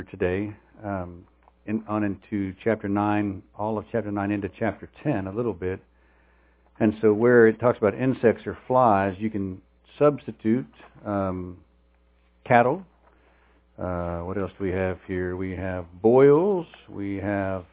today, on into chapter 9, all of chapter 9 into chapter 10 a little bit. And so where it talks about insects or flies, you can substitute cattle. What else do we have here? We have boils. We have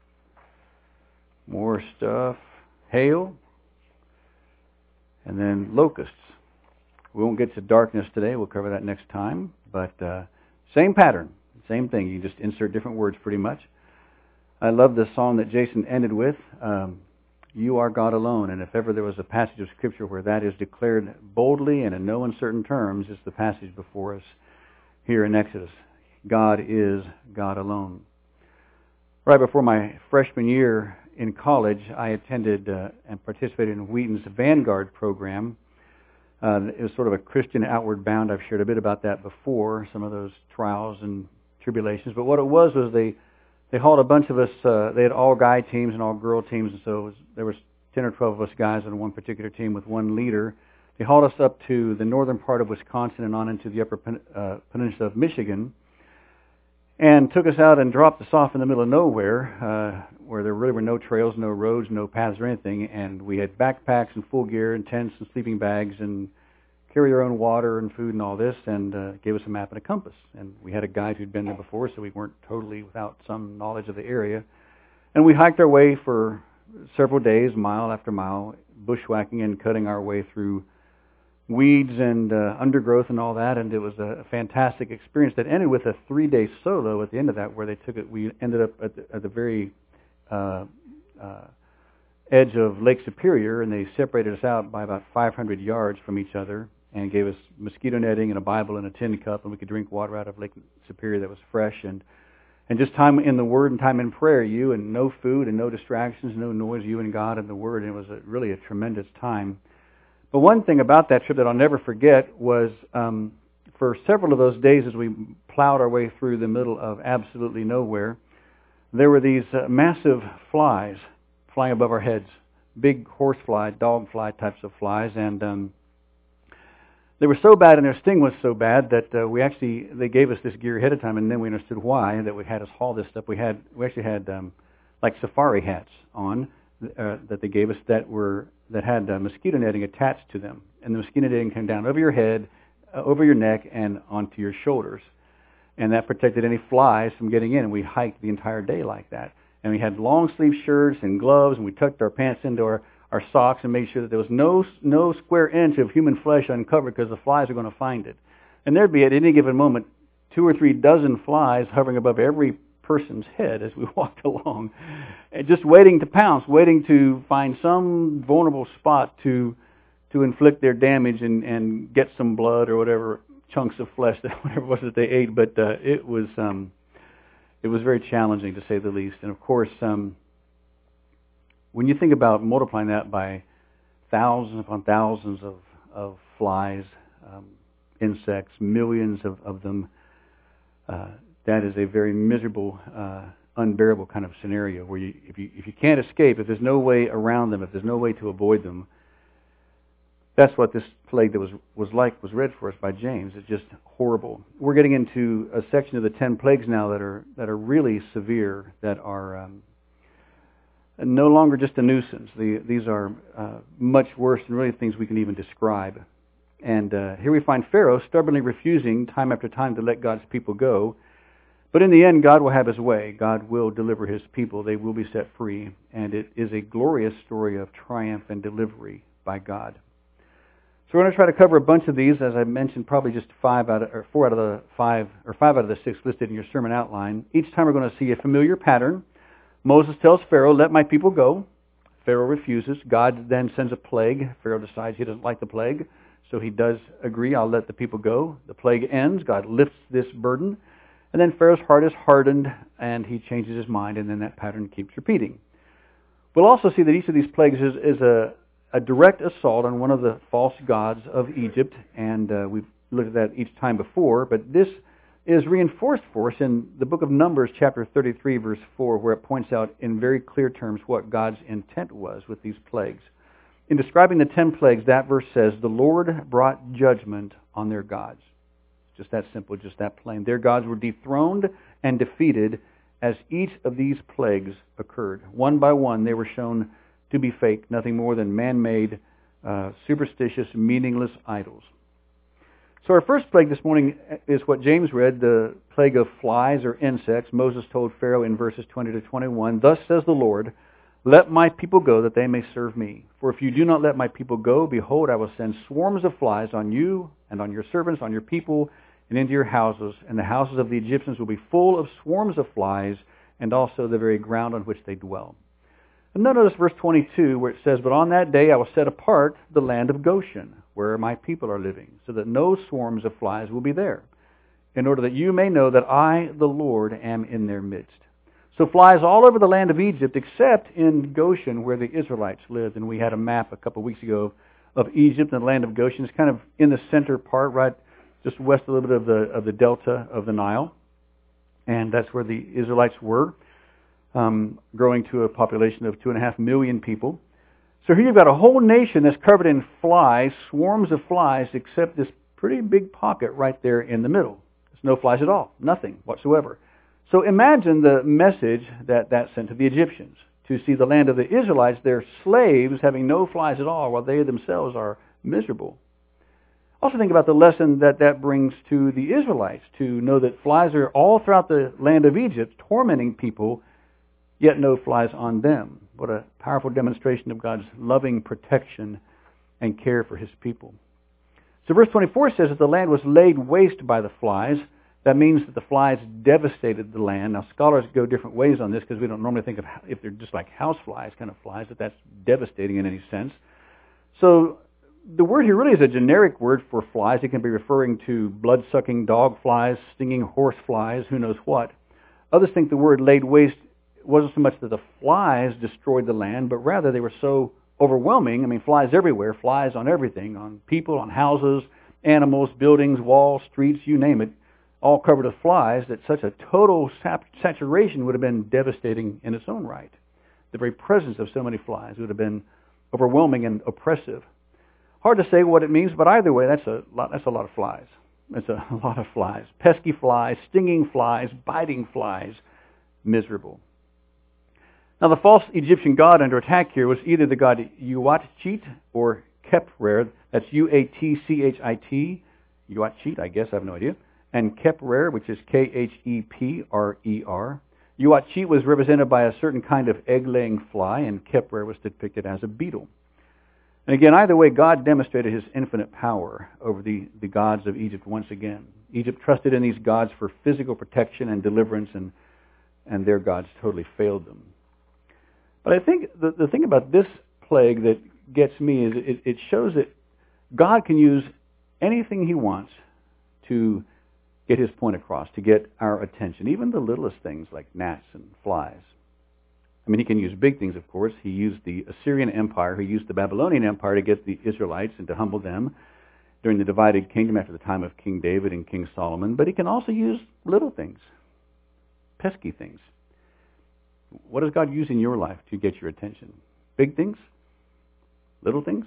more stuff. Hail. And then locusts. We won't get to darkness today. We'll cover that next time. But same pattern. Same thing. You just insert different words pretty much. I love the song that Jason ended with. You are God alone. And if ever there was a passage of Scripture where that is declared boldly and in no uncertain terms, it's the passage before us here in Exodus. God is God alone. Right before my freshman year in college, I attended and participated in Wheaton's Vanguard program. It was sort of a Christian outward bound. I've shared a bit about that before, some of those trials and tribulations. But what it was they hauled a bunch of us. They had all guy teams and all girl teams, and so there was 10 or 12 of us guys on one particular team with one leader. They hauled us up to the northern part of Wisconsin and on into the upper peninsula of Michigan, and took us out and dropped us off in the middle of nowhere, where there really were no trails, no roads, no paths or anything. And we had backpacks and full gear and tents and sleeping bags and carry our own water and food and all this, and gave us a map and a compass. And we had a guide who'd been there before, so we weren't totally without some knowledge of the area. And we hiked our way for several days, mile after mile, bushwhacking and cutting our way through weeds and undergrowth and all that. And it was a fantastic experience that ended with a 3-day solo at the end of that, where they took it. We ended up at the very edge of Lake Superior, and they separated us out by about 500 yards from each other, and gave us mosquito netting and a Bible and a tin cup, and we could drink water out of Lake Superior that was fresh, and just time in the Word and time in prayer, you, and no food and no distractions, no noise, you and God and the Word. And it was really a tremendous time. But one thing about that trip that I'll never forget was for several of those days as we plowed our way through the middle of absolutely nowhere, there were these massive flies flying above our heads, big horsefly, dogfly types of flies, and they were so bad and their sting was so bad that they gave us this gear ahead of time, and then we understood why, that we had us haul this stuff. We actually had like safari hats on that they gave us that had mosquito netting attached to them, and the mosquito netting came down over your head, over your neck, and onto your shoulders, and that protected any flies from getting in. And we hiked the entire day like that, and we had long sleeve shirts and gloves, and we tucked our pants into our socks and made sure that there was no square inch of human flesh uncovered, because the flies are going to find it. And there'd be at any given moment 2 or 3 dozen flies hovering above every person's head as we walked along, and just waiting to pounce, waiting to find some vulnerable spot to inflict their damage and get some blood or whatever chunks of flesh, whatever it was that they ate. But it was very challenging, to say the least. And of course, when you think about multiplying that by thousands upon thousands of flies, insects, millions of them, that is a very miserable, unbearable kind of scenario where if you can't escape, if there's no way around them, if there's no way to avoid them, that's what this plague that was read for us by James. It's just horrible. We're getting into a section of the 10 plagues now that are really severe, that are no longer just a nuisance. These are much worse than really things we can even describe. And here we find Pharaoh stubbornly refusing time after time to let God's people go. But in the end, God will have His way. God will deliver His people. They will be set free. And it is a glorious story of triumph and delivery by God. So we're going to try to cover a bunch of these. As I mentioned, probably just 4 out of the 5 out of the 6 listed in your sermon outline. Each time we're going to see a familiar pattern. Moses tells Pharaoh, "Let my people go." Pharaoh refuses. God then sends a plague. Pharaoh decides he doesn't like the plague, so he does agree, "I'll let the people go." The plague ends. God lifts this burden. And then Pharaoh's heart is hardened, and he changes his mind, and then that pattern keeps repeating. We'll also see that each of these plagues is a direct assault on one of the false gods of Egypt, and we've looked at that each time before, but this is reinforced for us in the book of Numbers, chapter 33, verse 4, where it points out in very clear terms what God's intent was with these plagues. In describing the 10 plagues, that verse says, "The Lord brought judgment on their gods." Just that simple, just that plain. Their gods were dethroned. and defeated as each of these plagues occurred. One by one, they were shown to be fake, nothing more than man-made, superstitious, meaningless idols. So our first plague this morning is what James read, the plague of flies or insects. Moses told Pharaoh in verses 20 to 21, "Thus says the Lord, let my people go that they may serve me. For if you do not let my people go, behold, I will send swarms of flies on you and on your servants, on your people, and into your houses, and the houses of the Egyptians will be full of swarms of flies, and also the very ground on which they dwell." And notice verse 22 where it says, "But on that day I will set apart the land of Goshen, where my people are living, so that no swarms of flies will be there, in order that you may know that I, the Lord, am in their midst." So flies all over the land of Egypt, except in Goshen, where the Israelites lived. And we had a map a couple of weeks ago of Egypt and the land of Goshen. It's kind of in the center part, right just west a little bit of the delta of the Nile. And that's where the Israelites were, growing to a population of 2.5 million people. So here you've got a whole nation that's covered in flies, swarms of flies, except this pretty big pocket right there in the middle. There's no flies at all, nothing whatsoever. So imagine the message that sent to the Egyptians. To see the land of the Israelites, they're slaves having no flies at all, while they themselves are miserable. Also think about the lesson that brings to the Israelites, to know that flies are all throughout the land of Egypt, tormenting people, yet no flies on them. What a powerful demonstration of God's loving protection and care for His people. So verse 24 says that the land was laid waste by the flies. That means that the flies devastated the land. Now scholars go different ways on this because we don't normally think of, if they're just like house flies, kind of flies, that that's devastating in any sense. So the word here really is a generic word for flies. It can be referring to blood-sucking dog flies, stinging horse flies, who knows what. Others think the word laid waste wasn't so much that the flies destroyed the land, but rather they were so overwhelming. I mean, flies everywhere, flies on everything, on people, on houses, animals, buildings, walls, streets, you name it, all covered with flies, that such a total saturation would have been devastating in its own right. The very presence of so many flies would have been overwhelming and oppressive. Hard to say what it means, but either way, that's a lot of flies. That's a lot of flies. Pesky flies, stinging flies, biting flies, miserable. Now, the false Egyptian god under attack here was either the god Uatchit or Kheprer. That's U-A-T-C-H-I-T. Uatchit, I guess, I have no idea. And Kheprer, which is K-H-E-P-R-E-R. Uatchit was represented by a certain kind of egg-laying fly, and Kheprer was depicted as a beetle. And again, either way, God demonstrated His infinite power over the gods of Egypt once again. Egypt trusted in these gods for physical protection and deliverance, and their gods totally failed them. But I think the thing about this plague that gets me is it shows that God can use anything He wants to get His point across, to get our attention, even the littlest things like gnats and flies. I mean, He can use big things, of course. He used the Assyrian Empire. He used the Babylonian Empire to get the Israelites and to humble them during the divided kingdom after the time of King David and King Solomon. But He can also use little things, pesky things. What does God use in your life to get your attention? Big things? Little things?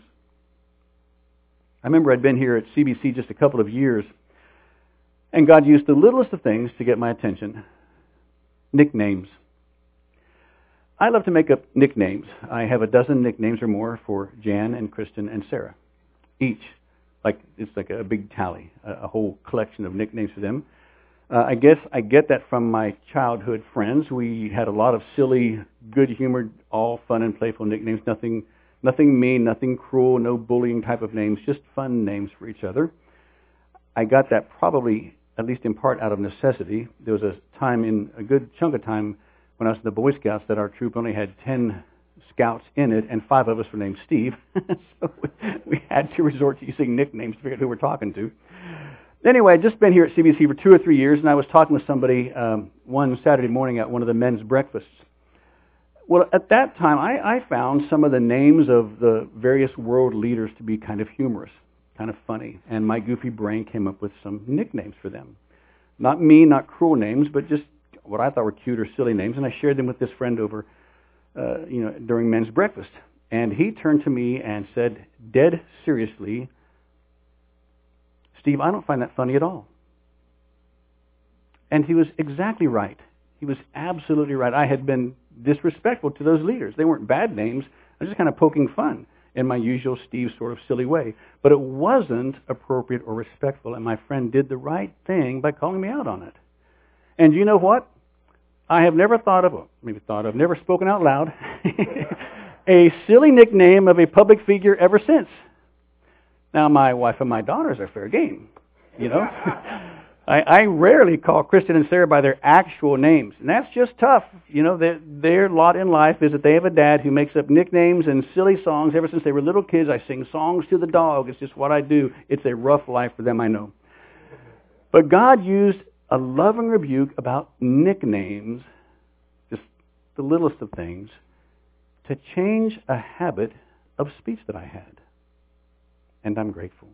I remember I'd been here at CBC just a couple of years, and God used the littlest of things to get my attention. Nicknames. I love to make up nicknames. I have a dozen nicknames or more for Jan and Kristen and Sarah. Each. It's like a big tally, a whole collection of nicknames for them. I guess I get that from my childhood friends. We had a lot of silly, good-humored, all fun and playful nicknames. Nothing mean, nothing cruel, no bullying type of names, just fun names for each other. I got that probably, at least in part, out of necessity. There was a good chunk of time when I was in the Boy Scouts that our troop only had 10 scouts in it, and 5 of us were named Steve. So we had to resort to using nicknames to figure out who we're talking to. Anyway, I'd just been here at CBC for 2 or 3 years, and I was talking with somebody one Saturday morning at one of the men's breakfasts. Well, at that time, I found some of the names of the various world leaders to be kind of humorous, kind of funny, and my goofy brain came up with some nicknames for them. Not mean, not cruel names, but just what I thought were cute or silly names, and I shared them with this friend over, during men's breakfast. And he turned to me and said, dead seriously, "Steve, I don't find that funny at all." And he was exactly right. He was absolutely right. I had been disrespectful to those leaders. They weren't bad names. I was just kind of poking fun in my usual Steve sort of silly way. But it wasn't appropriate or respectful, and my friend did the right thing by calling me out on it. And you know what? I have never never spoken out loud, a silly nickname of a public figure ever since. Now, my wife and my daughters are fair game, you know. I rarely call Kristen and Sarah by their actual names, and that's just tough. You know, their lot in life is that they have a dad who makes up nicknames and silly songs. Ever since they were little kids, I sing songs to the dog. It's just what I do. It's a rough life for them, I know. But God used a loving rebuke about nicknames, just the littlest of things, to change a habit of speech that I had. And I'm grateful.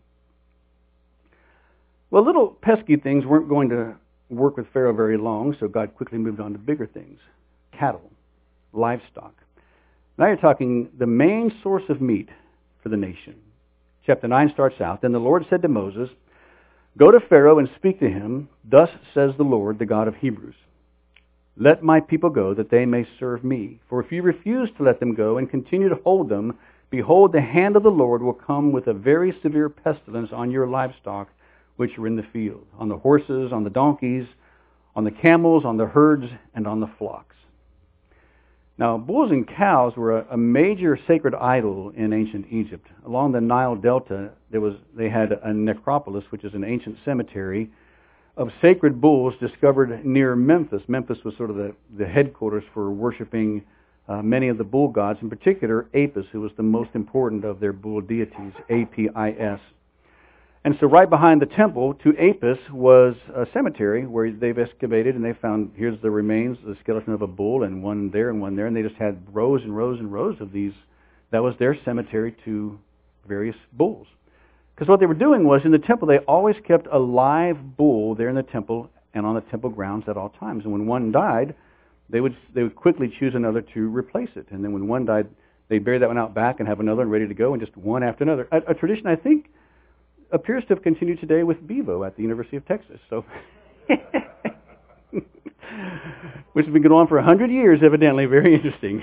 Well, little pesky things weren't going to work with Pharaoh very long, so God quickly moved on to bigger things. Cattle, livestock. Now you're talking the main source of meat for the nation. Chapter 9 starts out, Then the Lord said to Moses, Go to Pharaoh and speak to him. Thus says the Lord, the God of Hebrews. Let my people go, that they may serve me. For if you refuse to let them go and continue to hold them, behold, the hand of the Lord will come with a very severe pestilence on your livestock, which are in the field, on the horses, on the donkeys, on the camels, on the herds, and on the flocks. Now, bulls and cows were a major sacred idol in ancient Egypt. Along the Nile Delta, they had a necropolis, which is an ancient cemetery, of sacred bulls discovered near Memphis. Memphis was sort of the headquarters for worshiping many of the bull gods, in particular Apis, who was the most important of their bull deities, Apis. And so right behind the temple to Apis was a cemetery where they've excavated, and they found, here's the remains, the skeleton of a bull, and one there, and they just had rows and rows and rows of these. That was their cemetery to various bulls. Because what they were doing was, in the temple, they always kept a live bull there in the temple and on the temple grounds at all times. And when one died, they would quickly choose another to replace it. And then when one died, they'd bury that one out back and have another one ready to go, and just one after another. A tradition, I think, appears to have continued today with Bevo at the University of Texas. So, which has been going on for 100 years, evidently. Very interesting.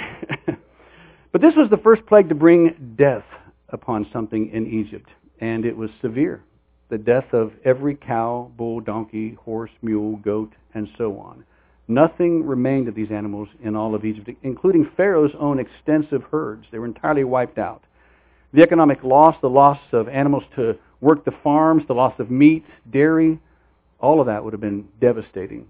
But this was the first plague to bring death upon something in Egypt, and it was severe. The death of every cow, bull, donkey, horse, mule, goat, and so on. Nothing remained of these animals in all of Egypt, including Pharaoh's own extensive herds. They were entirely wiped out. The economic loss, the loss of animals to work the farms, the loss of meat, dairy, all of that would have been devastating.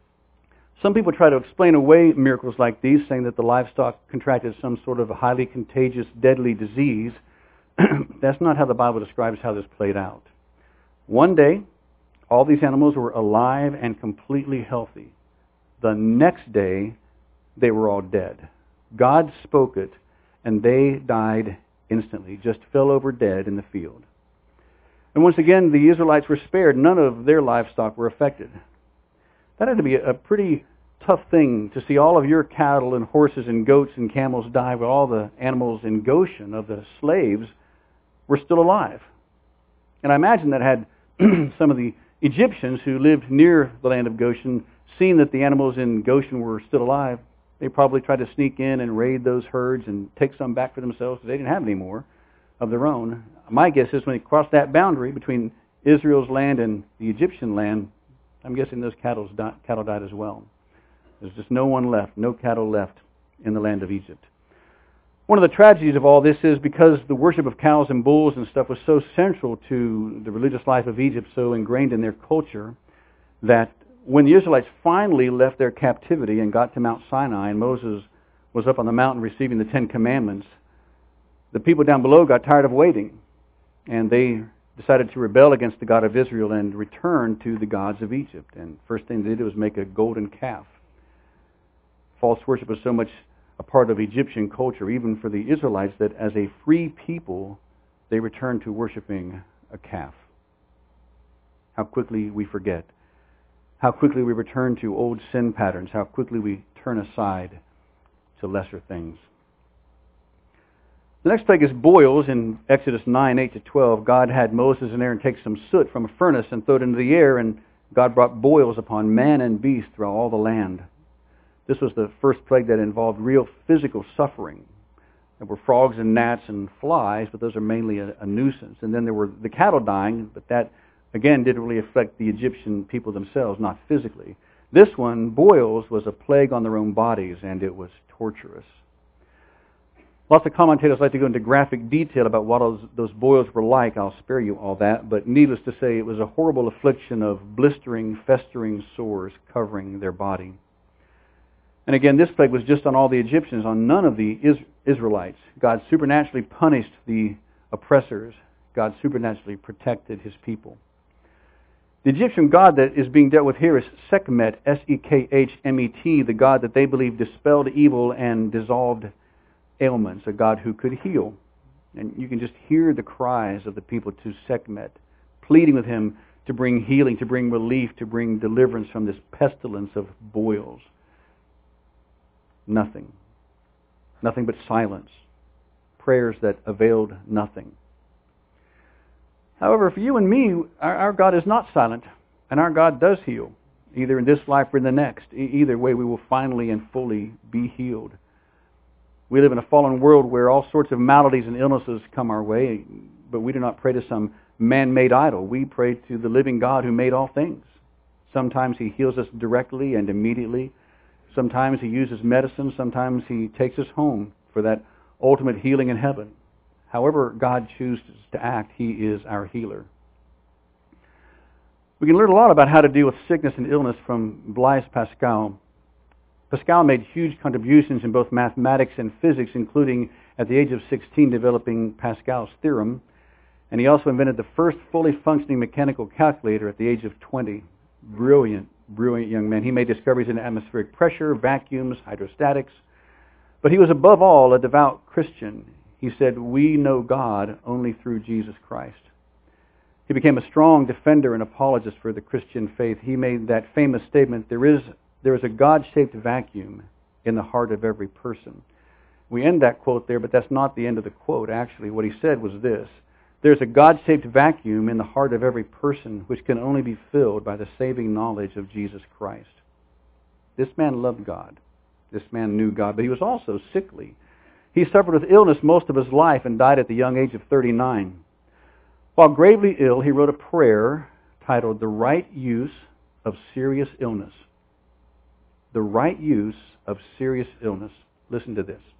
Some people try to explain away miracles like these, saying that the livestock contracted some sort of a highly contagious, deadly disease. That's not how the Bible describes how this played out. One day, all these animals were alive and completely healthy. The next day, they were all dead. God spoke it, and they died instantly, just fell over dead in the field. And once again, the Israelites were spared. None of their livestock were affected. That had to be a pretty tough thing to see all of your cattle and horses and goats and camels die, while all the animals in Goshen of the slaves were still alive. And I imagine that had some of the Egyptians who lived near the land of Goshen seen that the animals in Goshen were still alive, they probably tried to sneak in and raid those herds and take some back for themselves because they didn't have any more of their own. My guess is when they crossed that boundary between Israel's land and the Egyptian land, I'm guessing those cattle died as well. There's just no one left, no cattle left in the land of Egypt. One of the tragedies of all this is because the worship of cows and bulls and stuff was so central to the religious life of Egypt, so ingrained in their culture, that when the Israelites finally left their captivity and got to Mount Sinai, and Moses was up on the mountain receiving the Ten Commandments, the people down below got tired of waiting, and they decided to rebel against the God of Israel and return to the gods of Egypt. And first thing they did was make a golden calf. False worship was so much a part of Egyptian culture, even for the Israelites, that as a free people, they returned to worshiping a calf. How quickly we forget. How quickly we return to old sin patterns. How quickly we turn aside to lesser things. The next plague is boils. In Exodus 9, 8-12, God had Moses and Aaron take some soot from a furnace and throw it into the air, and God brought boils upon man and beast throughout all the land. This was the first plague that involved real physical suffering. There were frogs and gnats and flies, but those are mainly a nuisance. And then there were the cattle dying, but that, again, didn't really affect the Egyptian people themselves, not physically. This one, boils, was a plague on their own bodies, and it was torturous. Lots of commentators like to go into graphic detail about what those boils were like. I'll spare you all that, but needless to say, it was a horrible affliction of blistering, festering sores covering their body. And again, this plague was just on all the Egyptians, on none of the Israelites. God supernaturally punished the oppressors. God supernaturally protected His people. The Egyptian god that is being dealt with here is Sekhmet, S-E-K-H-M-E-T, the god that they believe dispelled evil and dissolved ailments, a god who could heal. And you can just hear the cries of the people to Sekhmet, pleading with him to bring healing, to bring relief, to bring deliverance from this pestilence of boils. Nothing. Nothing but silence. Prayers that availed nothing. However, for you and me, our God is not silent, and our God does heal, either in this life or in the next. Either way, we will finally and fully be healed. We live in a fallen world where all sorts of maladies and illnesses come our way, but we do not pray to some man-made idol. We pray to the living God who made all things. Sometimes He heals us directly and immediately. Sometimes He uses medicine. Sometimes He takes us home for that ultimate healing in heaven. However God chooses to act, He is our healer. We can learn a lot about how to deal with sickness and illness from Blaise Pascal. Pascal made huge contributions in both mathematics and physics, including at the age of 16 developing Pascal's theorem. And he also invented the first fully functioning mechanical calculator at the age of 20. Brilliant young man. He made discoveries in atmospheric pressure, vacuums, hydrostatics. But he was above all a devout Christian. He said, "We know God only through Jesus Christ." He became a strong defender and apologist for the Christian faith. He made that famous statement, there is a God-shaped vacuum in the heart of every person. We end that quote there, but that's not the end of the quote. Actually, what he said was this: there's a God-shaped vacuum in the heart of every person which can only be filled by the saving knowledge of Jesus Christ. This man loved God. This man knew God, but he was also sickly. He suffered with illness most of his life and died at the young age of 39. While gravely ill, he wrote a prayer titled, "The Right Use of Serious Illness." The right use of serious illness. Listen to this.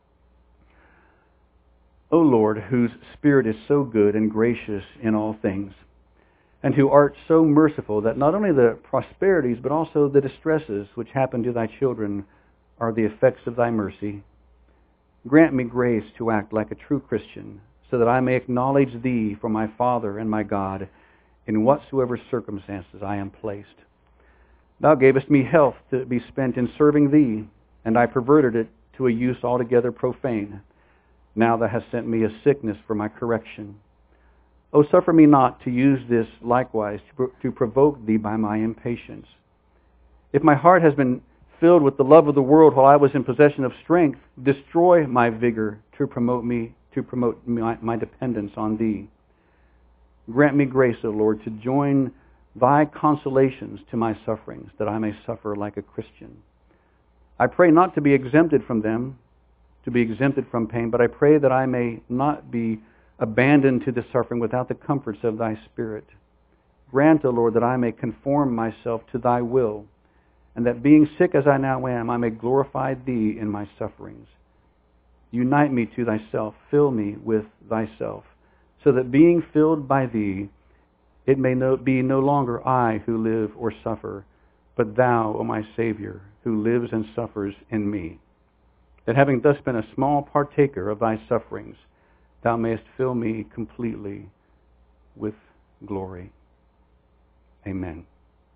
O Lord, whose Spirit is so good and gracious in all things, and who art so merciful that not only the prosperities but also the distresses which happen to thy children are the effects of thy mercy, grant me grace to act like a true Christian, so that I may acknowledge Thee for my Father and my God in whatsoever circumstances I am placed. Thou gavest me health to be spent in serving Thee, and I perverted it to a use altogether profane. Now Thou hast sent me a sickness for my correction. O suffer me not to use this likewise to provoke Thee by my impatience. If my heart has been filled with the love of the world while I was in possession of strength, destroy my vigor to promote my dependence on Thee. Grant me grace, O Lord, to join Thy consolations to my sufferings, that I may suffer like a Christian. I pray not to be exempted from them, to be exempted from pain, but I pray that I may not be abandoned to the suffering without the comforts of Thy Spirit. Grant, O Lord, that I may conform myself to Thy will, and that being sick as I now am, I may glorify Thee in my sufferings. Unite me to Thyself, fill me with Thyself, so that being filled by Thee, it may be no longer I who live or suffer, but Thou, O my Savior, who lives and suffers in me. That having thus been a small partaker of Thy sufferings, Thou mayest fill me completely with glory. Amen.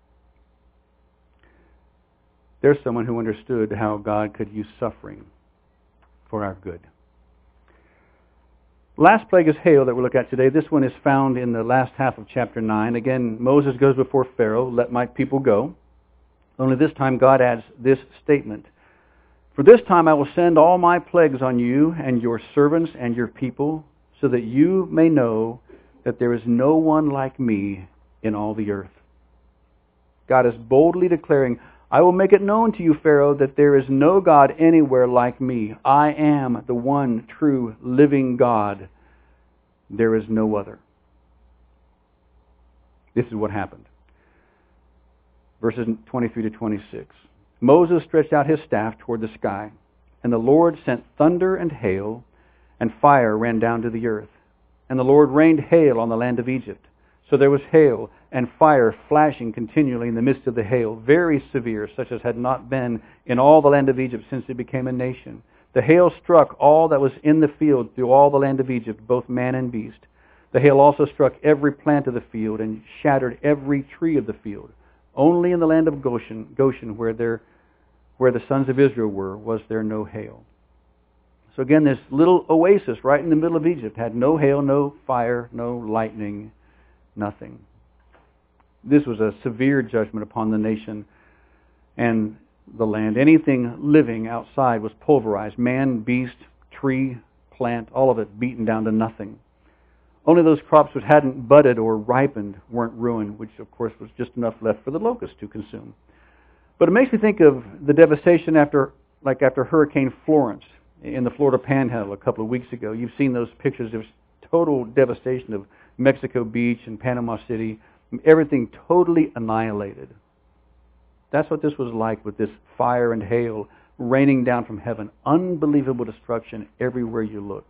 There's someone who understood how God could use suffering for our good. Last plague is hail that we'll look at today. This one is found in the last half of chapter 9. Again, Moses goes before Pharaoh, "Let my people go." Only this time God adds this statement: "For this time I will send all my plagues on you and your servants and your people, so that you may know that there is no one like me in all the earth." God is boldly declaring, I will make it known to you, Pharaoh, that there is no God anywhere like me. I am the one true living God. There is no other. This is what happened. Verses 23 to 26. Moses stretched out his staff toward the sky, and the Lord sent thunder and hail, and fire ran down to the earth. And the Lord rained hail on the land of Egypt. So there was hail and fire flashing continually in the midst of the hail, very severe, such as had not been in all the land of Egypt since it became a nation. The hail struck all that was in the field through all the land of Egypt, both man and beast. The hail also struck every plant of the field and shattered every tree of the field. Only in the land of Goshen, where the sons of Israel were, was there no hail. So again, this little oasis right in the middle of Egypt had no hail, no fire, no lightning, nothing. This was a severe judgment upon the nation and the land. Anything living outside was pulverized. Man, beast, tree, plant, all of it beaten down to nothing. Only those crops which hadn't budded or ripened weren't ruined, which of course was just enough left for the locusts to consume. But it makes me think of the devastation after Hurricane Florence in the Florida Panhandle a couple of weeks ago. You've seen those pictures of total devastation of Mexico Beach and Panama City. Everything totally annihilated. That's what this was like with this fire and hail raining down from heaven. Unbelievable destruction everywhere you looked.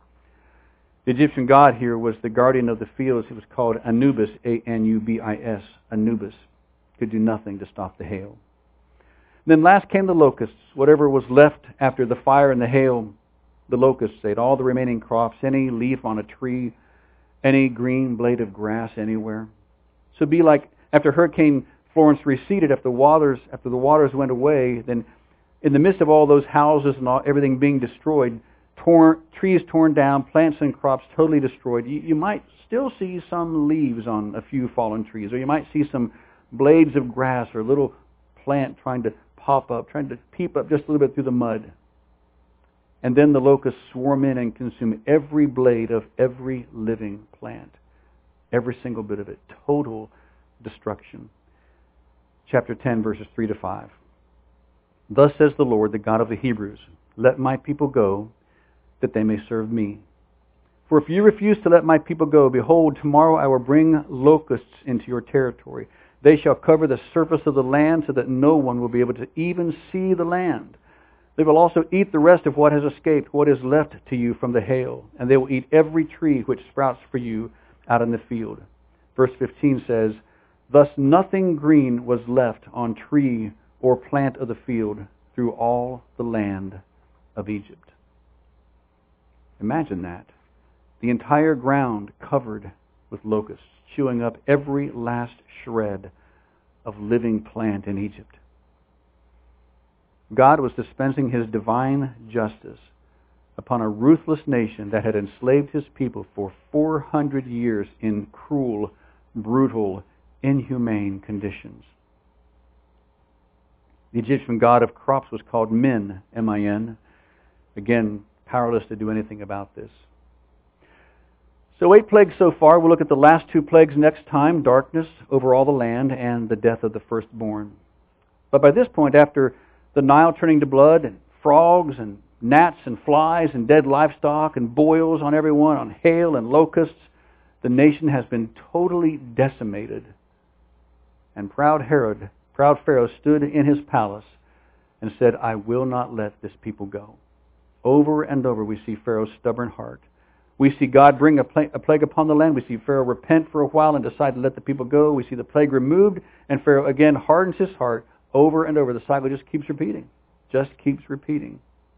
The Egyptian god here was the guardian of the fields. He was called Anubis, A-N-U-B-I-S, Anubis. Could do nothing to stop the hail. Then last came the locusts. Whatever was left after the fire and the hail, the locusts ate all the remaining crops, any leaf on a tree, any green blade of grass anywhere. So it'd be like after Hurricane Florence receded, after the waters went away, then in the midst of all those houses and everything being destroyed, trees torn down, plants and crops totally destroyed, you might still see some leaves on a few fallen trees, or you might see some blades of grass or a little plant trying to pop up, trying to peep up just a little bit through the mud. And then the locusts swarm in and consume every blade of every living plant. Every single bit of it. Total destruction. Chapter 10, verses 3 to 5. Thus says the Lord, the God of the Hebrews, let my people go, that they may serve me. For if you refuse to let my people go, behold, tomorrow I will bring locusts into your territory. They shall cover the surface of the land so that no one will be able to even see the land. They will also eat the rest of what has escaped, what is left to you from the hail. And they will eat every tree which sprouts for you out in the field. Verse 15 says, thus nothing green was left on tree or plant of the field through all the land of Egypt. Imagine that. The entire ground covered with locusts, chewing up every last shred of living plant in Egypt. God was dispensing His divine justice upon a ruthless nation that had enslaved His people for 400 years in cruel, brutal, inhumane conditions. The Egyptian god of crops was called Min, M-I-N. Again, powerless to do anything about this. So 8 plagues so far. We'll look at the last 2 plagues next time, darkness over all the land and the death of the firstborn. But by this point, after the Nile turning to blood, and frogs and gnats and flies and dead livestock and boils on everyone, on hail and locusts, the nation has been totally decimated. And proud Pharaoh stood in his palace and said, I will not let this people go. Over and over we see Pharaoh's stubborn heart. We see God bring a plague upon the land. We see Pharaoh repent for a while and decide to let the people go. We see the plague removed, and Pharaoh again hardens his heart. Over and over, the cycle just keeps repeating. Just keeps repeating.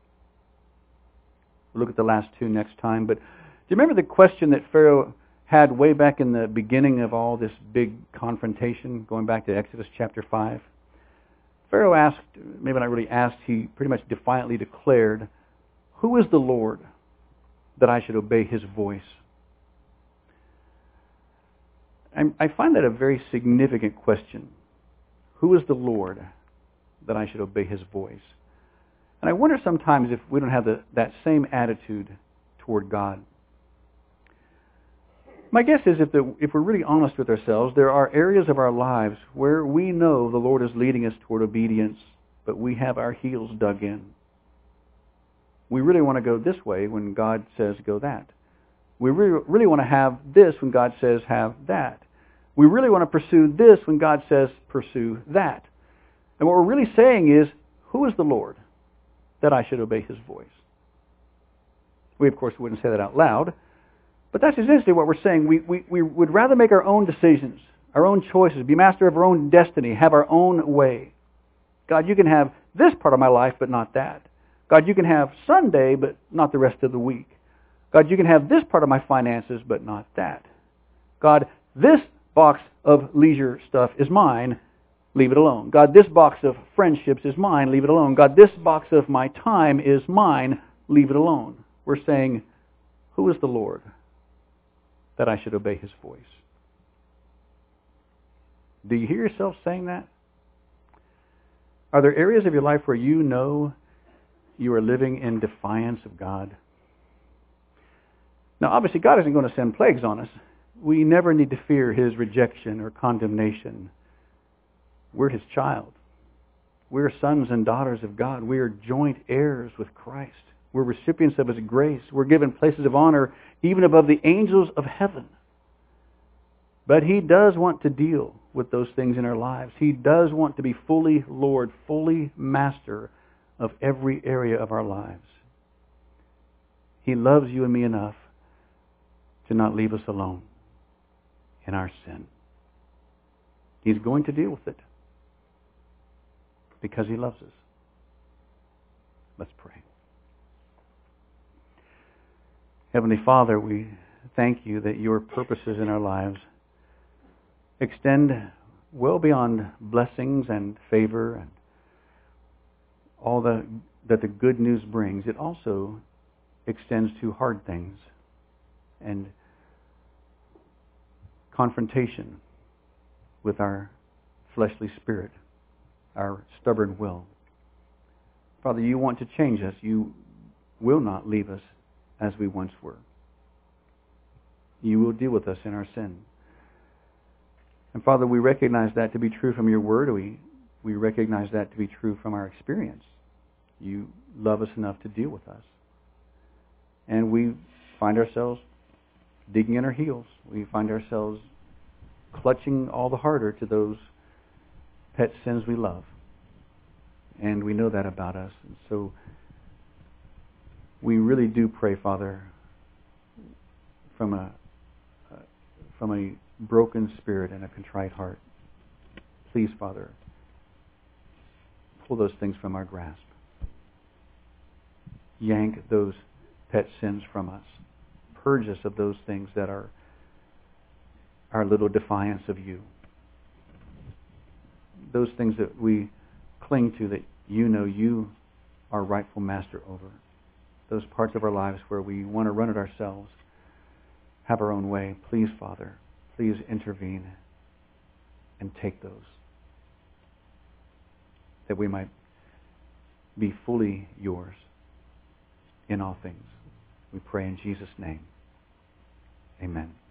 We'll look at the last 2 next time. But do you remember the question that Pharaoh had way back in the beginning of all this big confrontation, going back to Exodus chapter 5? Pharaoh asked, maybe not really asked, he pretty much defiantly declared, who is the Lord that I should obey His voice? I find that a very significant question. Who is the Lord that I should obey His voice? And I wonder sometimes if we don't have that same attitude toward God. My guess is if we're really honest with ourselves, there are areas of our lives where we know the Lord is leading us toward obedience, but we have our heels dug in. We really want to go this way when God says go that. We really want to have this when God says have that. We really want to pursue this when God says pursue that. And what we're really saying is, who is the Lord that I should obey His voice? We, of course, wouldn't say that out loud, but that's essentially what we're saying. We would rather make our own decisions, our own choices, be master of our own destiny, have our own way. God, you can have this part of my life, but not that. God, you can have Sunday, but not the rest of the week. God, you can have this part of my finances, but not that. God, this box of leisure stuff is mine, leave it alone. God, this box of friendships is mine, leave it alone. God, this box of my time is mine, leave it alone. We're saying, who is the Lord that I should obey His voice? Do you hear yourself saying that? Are there areas of your life where you know you are living in defiance of God? Now, obviously, God isn't going to send plagues on us. We never need to fear His rejection or condemnation. We're His child. We're sons and daughters of God. We are joint heirs with Christ. We're recipients of His grace. We're given places of honor even above the angels of heaven. But He does want to deal with those things in our lives. He does want to be fully Lord, fully master of every area of our lives. He loves you and me enough to not leave us alone in our sin. He's going to deal with it because He loves us. Let's pray. Heavenly Father, we thank You that Your purposes in our lives extend well beyond blessings and favor and all that the good news brings. It also extends to hard things and confrontation with our fleshly spirit, our stubborn will. Father, You want to change us. You will not leave us as we once were. You will deal with us in our sin. And Father, we recognize that to be true from Your Word. We recognize that to be true from our experience. You love us enough to deal with us. And we find ourselves digging in our heels. We find ourselves clutching all the harder to those pet sins we love. And we know that about us. And so we really do pray, Father, from a broken spirit and a contrite heart. Please, Father, pull those things from our grasp. Yank those pet sins from us. Purge us of those things that are our little defiance of You. Those things that we cling to that You know You are rightful master over. Those parts of our lives where we want to run it ourselves, have our own way. Please, Father, please intervene and take those, that we might be fully Yours in all things. We pray in Jesus' name. Amen.